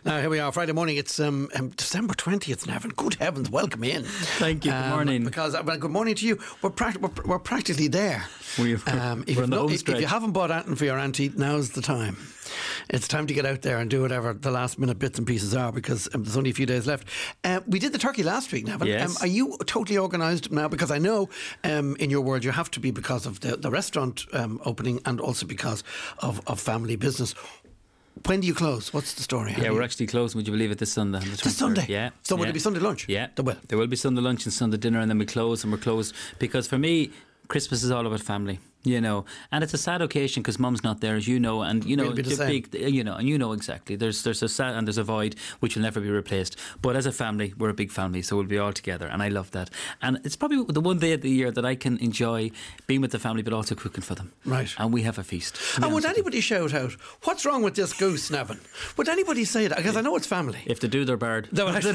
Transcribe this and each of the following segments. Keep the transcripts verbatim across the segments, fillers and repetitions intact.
Now, here we are, Friday morning. It's um, um, December twentieth, Nevin. Good heavens, welcome in. Thank you. Good um, morning. Because, well, good morning to you. We're, pract- we're, we're practically there. We're, um, if, we're on the no, home if, if you haven't bought anything for your auntie, now's the time. It's time to get out there and do whatever the last minute bits and pieces are, because um, there's only a few days left. Uh, we did the turkey last week, Nevin. Yes. Um, are you totally organised now? Because I know um, in your world you have to be, because of the, the restaurant um, opening and also because of, of family business. When do you close? What's the story? How yeah, you... we're actually closing, would you believe it, this Sunday? This Sunday? Yeah. So yeah. will it be Sunday lunch? Yeah. There will. There will be Sunday lunch and Sunday dinner, and then we close, and we're closed. Because for me, Christmas is all about family, you know, and it's a sad occasion because Mum's not there, as you know, and you know, It'll be the same. big, you know, and you know exactly. There's there's a sad and there's a void which will never be replaced. But as a family, we're a big family, so we'll be all together, and I love that. And it's probably the one day of the year that I can enjoy being with the family, but also cooking for them. Right. And we have a feast. And would anybody shout out, "What's wrong with this goose, Nevin"? Would anybody say that? Because I know it's family. If they do, they're barred. No, I-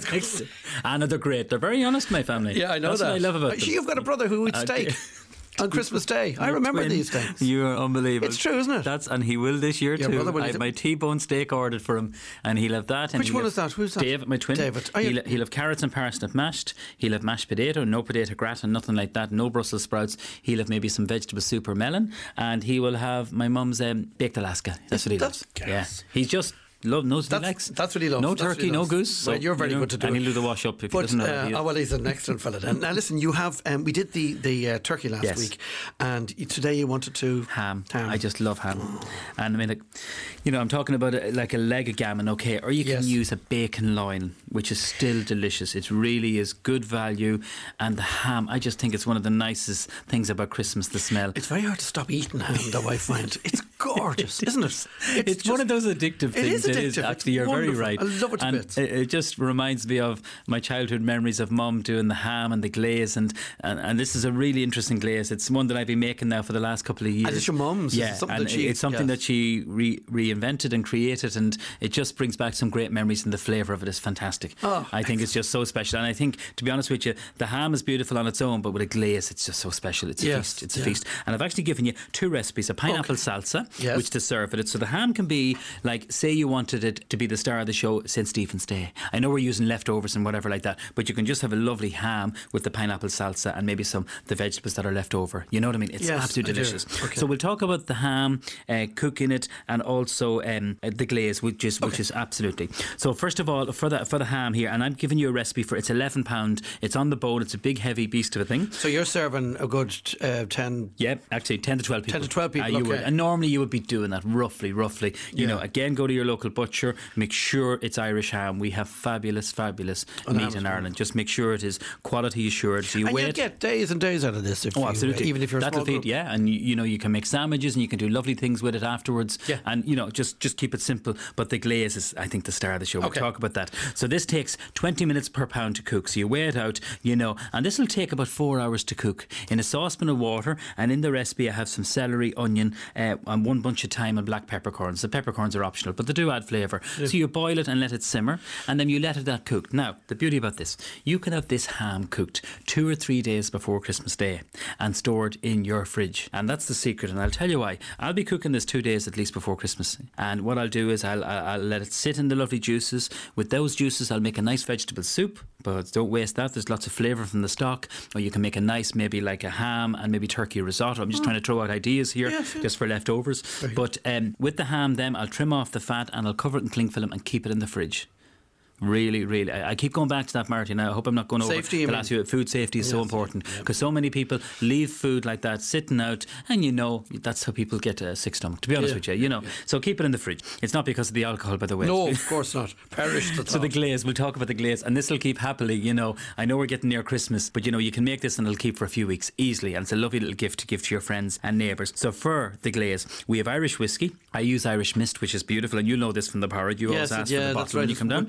and they're great. They're very honest, my family. Yeah, I know That's that. what I love about them. You've got a brother who eats Uh, steak on Christmas Day. I remember Twin. these things. You are unbelievable. It's true, isn't it? That's and he will this year Your too. brother will I eat have it. my T-bone steak ordered for him, and he'll have that. And Which he'll one have is that? Who's that? David, my twin. David. Oh, yeah. He'll, he'll have carrots and parsnip mashed. He'll have mashed potato, no potato gratin, nothing like that. No Brussels sprouts. He'll have maybe some vegetable soup or melon, and he will have my mum's um, baked Alaska. That's what he That's loves. gas. Yeah, he's just. Love knows what he likes. That's, that's what he loves. No That's what turkey, he no loves. goose. Well, So, you're very you know, good to do and it. he'll do the wash up if But, he doesn't know. uh, he- oh, well, he's an excellent fella then. Now listen, you have um, we did the the uh, turkey last Yes. week, and you- today you wanted to Ham. ham. I just love ham. And I mean, like, you know, I'm talking about a, like a leg of gammon, okay? Or you can Yes. use a bacon loin, which is still delicious. It really is good value. And the ham, I just think it's one of the nicest things about Christmas, the smell. It's very hard to stop eating ham, though. I find it's gorgeous, isn't it? It's, one of those addictive It things. is addictive. Actually, It's you're wonderful. very right. I love it to and bits. It, it just reminds me of my childhood memories of Mum doing the ham and the glaze. And, and, and this is a really interesting glaze. It's one that I've been making now for the last couple of years. And it's your mum's? Is Yeah, it something and that she- it's something yes. that she re- reinvented and created, and it just brings back some great memories, and the flavour of it is fantastic. Oh, I think it's just so special. And I think, to be honest with you, the ham is beautiful on its own, but with a glaze, it's just so special. It's a Yes, feast. It's a yeah. feast. And I've actually given you two recipes: a pineapple Okay. salsa, Yes. which to serve it. So the ham can be like, say you wanted it to be the star of the show, Saint Stephen's Day. I know we're using leftovers and whatever like that, but you can just have a lovely ham with the pineapple salsa and maybe some the vegetables that are left over. You know what I mean? It's Yes, absolutely I do. delicious. Okay. So we'll talk about the ham, uh, cooking it, and also um, uh, the glaze, which is which Okay. is absolutely. So first of all, for the for the ham here, and I'm giving you a recipe for it's eleven pound. It's on the bone. It's a big heavy beast of a thing. So you're serving a good uh, ten. Yeah, actually ten to twelve people. ten to twelve people, Uh, you okay. would. And normally you would be doing that roughly, roughly. You Yeah. know, again, go to your local butcher, make sure it's Irish ham. We have fabulous, fabulous And ham meat is in wonderful. Ireland. Just make sure it is quality assured. So you And weigh you it. get days and days out of this. If Oh, you, absolutely. Even if you're a That'll small feed, group. yeah, and you, you know you can make sandwiches and you can do lovely things with it afterwards. Yeah. And you know just just keep it simple. But the glaze is, I think, the star of the show. We'll Okay. talk about that. So this takes twenty minutes per pound to cook. So you weigh it out, you know, and this will take about four hours to cook in a saucepan of water. And in the recipe, I have some celery, onion, uh, and one bunch of thyme and black peppercorns. The peppercorns are optional, but they do add flavour. So you boil it and let it simmer, and then you let it that cook. Now, the beauty about this, you can have this ham cooked two or three days before Christmas Day and stored in your fridge. And that's the secret, and I'll tell you why. I'll be cooking this two days at least before Christmas. And what I'll do is I'll, I'll, I'll let it sit in the lovely juices. With those juices, I'll make a nice vegetable soup, but don't waste that. There's lots of flavour from the stock. Or you can make a nice, maybe like a ham and maybe turkey risotto. I'm just trying to throw out ideas here, Yes, yes. just for leftovers. Very But um, with the ham, then I'll trim off the fat and I'll cover it in cling film and keep it in the fridge. Really, really. I, I keep going back to that, Martin. I hope I'm not going over Safety, you the mean? last year. Food safety is so Yes, important yeah. because so many people leave food like that sitting out, and you know that's how people get a sick stomach. To be honest Yeah, with you, you know. So keep it in the fridge. It's not because of the alcohol, by the way. No, of course not. Perish the So the thought. glaze, we'll talk about the glaze, and this will keep happily, you know. I know we're getting near Christmas, but you know, you can make this and it'll keep for a few weeks easily, and it's a lovely little gift to give to your friends and neighbours. So for the glaze, we have Irish whiskey. I use Irish mist, which is beautiful, and you know this from the porridge. You Yes, always ask yeah, for the that's bottle right. when you come down. That's right.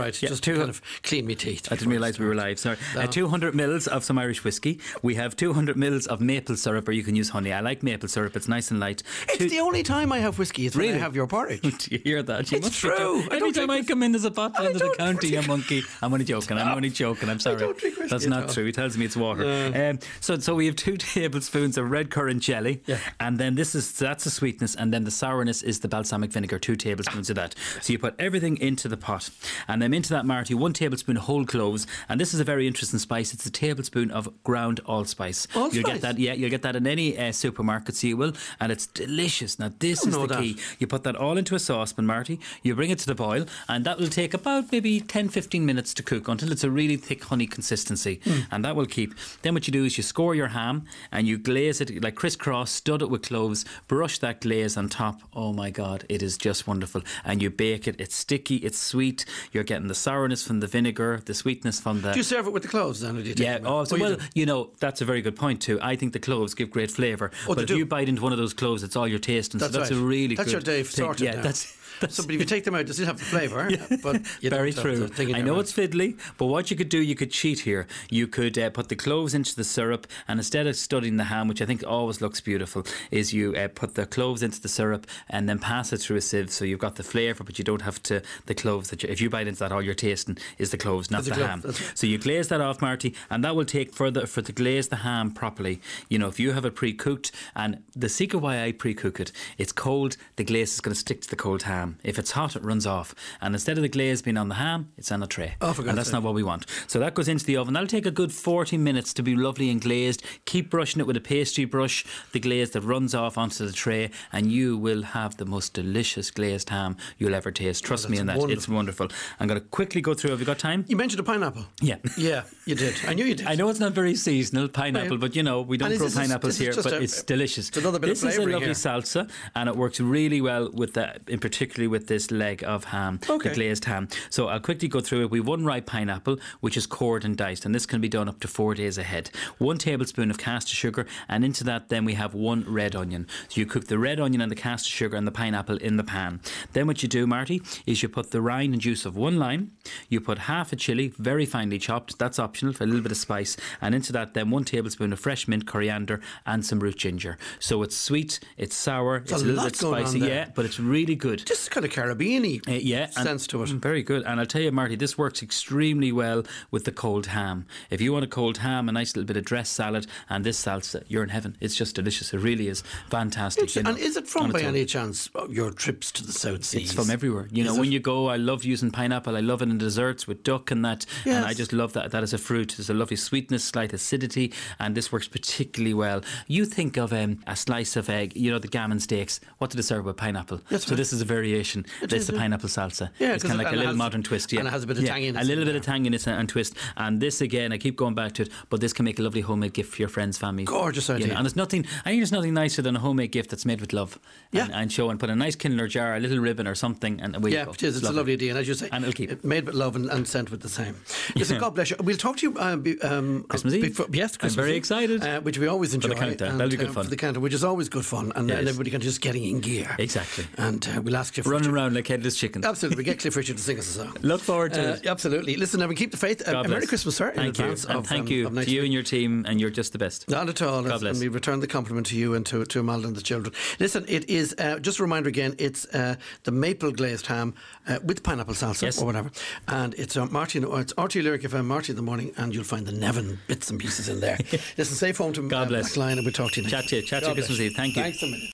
right. Yeah, Just two, to kind of clean me teeth. I didn't realise we were live. Sorry. No. Uh, two hundred mils of some Irish whiskey. We have two hundred mils of maple syrup, or you can use honey. I like maple syrup. It's nice and light. It's two, the only time I have whiskey is when really? I have your porridge. Do you hear that? You it's must true. Every time I come in, there's a bottle under the counter. You monkey. I'm only joking. I'm only joking. I'm sorry. I don't drink whiskey. That's not true. He tells me it's water. Uh, um, so, so we have two tablespoons of red currant jelly, yeah. and then this is that's the sweetness, and then the sourness is the balsamic vinegar. Two tablespoons of that. So you put everything into the pot, and then into that, Marty, one tablespoon of whole cloves, and this is a very interesting spice. It's a tablespoon of ground allspice. Allspice? You'll get that. Yeah, you'll get that in any uh, supermarket. So you will, and it's delicious. Now this is the that. key. You put that all into a saucepan, Marty. You bring it to the boil, and that will take about maybe ten to fifteen minutes to cook until it's a really thick honey consistency, mm. and that will keep. Then what you do is you score your ham and you glaze it like crisscross, stud it with cloves, brush that glaze on top. Oh my God, it is just wonderful. And you bake it. It's sticky, it's sweet. You're getting the sourness from the vinegar, the sweetness from the... Do you serve it with the cloves then? Or do you take yeah, them oh, so, oh, well, you, you know, that's a very good point too. I think the cloves give great flavour. Oh, but if do. you bite into one of those cloves, it's all you're tasting. That's so that's right. a really that's good your day thing. sorted Yeah, now. that's... So, but if you take them out, they still have the flavour. Yeah. But you very don't true. have the thing in I your know mouth. it's fiddly, but what you could do, you could cheat here. You could uh, put the cloves into the syrup, and instead of studying the ham, which I think always looks beautiful, is you uh, put the cloves into the syrup and then pass it through a sieve, so you've got the flavour, but you don't have to the cloves. That you, if you bite into that, all you're tasting is the cloves, not That's the a ham. clove. Right. So you glaze that off, Marty, and that will take further for to glaze the ham properly. You know, if you have it pre-cooked, and the secret why I pre-cook it, it's cold, the glaze is going to stick to the cold ham. If it's hot, it runs off. And instead of the glaze being on the ham, it's on a tray. Oh, for and that's sake. not what we want. So that goes into the oven. That'll take a good forty minutes to be lovely and glazed. Keep brushing it with a pastry brush, the glaze that runs off onto the tray, and you will have the most delicious glazed ham you'll ever taste. Trust oh, me on that. Wonderful. It's wonderful. I'm going to quickly go through. Have you got time? You mentioned a pineapple. Yeah. Yeah, you did. I knew you did. I know it's not very seasonal, pineapple, but you know, we don't And grow is this- pineapples this is here, just but a- it's delicious. it's another bit of this is a flavouring lovely here. salsa, and it works really well with the, in particularly with this leg of ham, Okay. the glazed ham. So I'll quickly go through it. We've one ripe pineapple, which is cored and diced, and this can be done up to four days ahead. One tablespoon of caster sugar, and into that then we have one red onion. So you cook the red onion and the caster sugar and the pineapple in the pan. Then what you do, Marty, is you put the rind and juice of one lime, you put half a chilli, very finely chopped, that's optional for a little bit of spice, and into that then one tablespoon of fresh mint, coriander, and some root ginger. So it's sweet, it's sour, it's a a little lot bit going on spicy, there. yeah, but it's really good. Just kind of Caribbean-y Uh, yeah, and- sense to it. Very good. And I'll tell you, Marty, this works extremely well with the cold ham. If you want a cold ham, a nice little bit of dressed salad, and this salsa, you're in heaven. It's just delicious. It really is fantastic. You know, And is it from, on by its own. any chance, your trips to the South Seas? It's from everywhere. You know, Is when it? you go, I love using pineapple. I love it in desserts with duck and that. Yes. And I just love that. That is a fruit. There's a lovely sweetness, slight acidity, and this works particularly well. You think of um, a slice of egg, you know, the gammon steaks. What do they serve with pineapple? That's so right. this is a variation. It It's is, the yeah. pineapple salsa. Yeah, it's 'cause kind of it- like a and it little has- modern twist. Yeah. and it has a bit of Yeah, tanginess A little in bit of tanginess and, and twist. And this again, I keep going back to it, but this can make a lovely homemade gift for your friends, family. Gorgeous You know, idea. and there's nothing. I think there's nothing nicer than a homemade gift that's made with love. Yeah. And, and show and put a nice Kindler jar, a little ribbon or something, and away Yeah, you go. it is. It's a lovely idea. And as you say, And it'll keep. it made with love and, and sent with the same. Listen, God bless you. We'll talk to you uh, be, um, Christmas Eve. before- yes, I'm Christmas very Eve, excited. Uh, which we always enjoy. the countdown. And, That'll be good uh, fun. For the countdown, which is always good fun. And, Yes. and everybody can just getting in gear. Exactly. And uh, we'll ask you for Running around like headless chickens. Absolutely. We get Cliff Richard to sing us a song. Look forward to Uh, it. absolutely. Listen, everyone, keep the faith. Uh, God a Merry bless. Christmas, sir. in Thank you. advance And of, thank um, you of to next you week. and your team, and you're just the best. Not at all. God bless. And we return the compliment to you and to, to Imelda and the children. Listen, it is, uh, just a reminder again, it's uh, the maple glazed ham uh, with pineapple salsa Yes. or whatever. And it's uh, Marty, or it's R T Lyric F M, Marty in the morning, and you'll find the Nevin bits and pieces in there. Listen, safe home to God uh, bless. Black Line, and we'll talk to you next Chat to you. week. Chat to you God bless Christmas Eve. Thank you. Thanks a million.